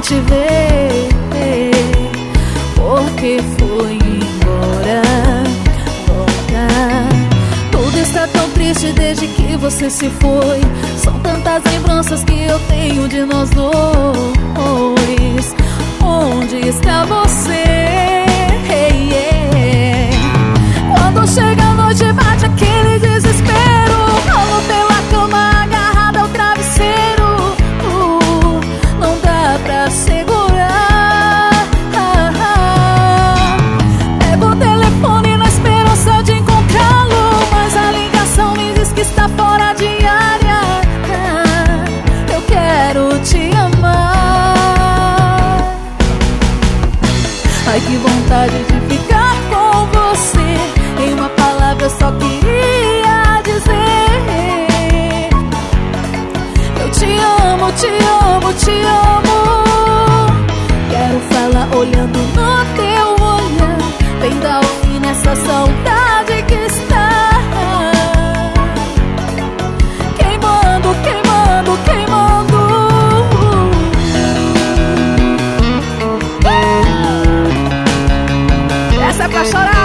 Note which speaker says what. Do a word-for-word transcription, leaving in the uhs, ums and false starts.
Speaker 1: te ver, porque foi embora. Volta. Tudo está tão triste desde que você se foi. São tantas lembranças que eu tenho de nós dois. Onde está você? Quando chega a noite bate aquele desespero. Rolo pela cama agarrada ao travesseiro. uh, Não dá pra segurar. Pego o telefone na esperança de encontrá-lo, mas a ligação me diz que está fora de área. Eu quero te amar. Ai, que vontade de ficar com você. Em uma palavra eu só queria dizer: eu te amo, te amo, te amo. Quero falar olhando no teu olhar. Vem dar o fim nessa saudade que está queimando, queimando, queimando. Essa é pra chorar.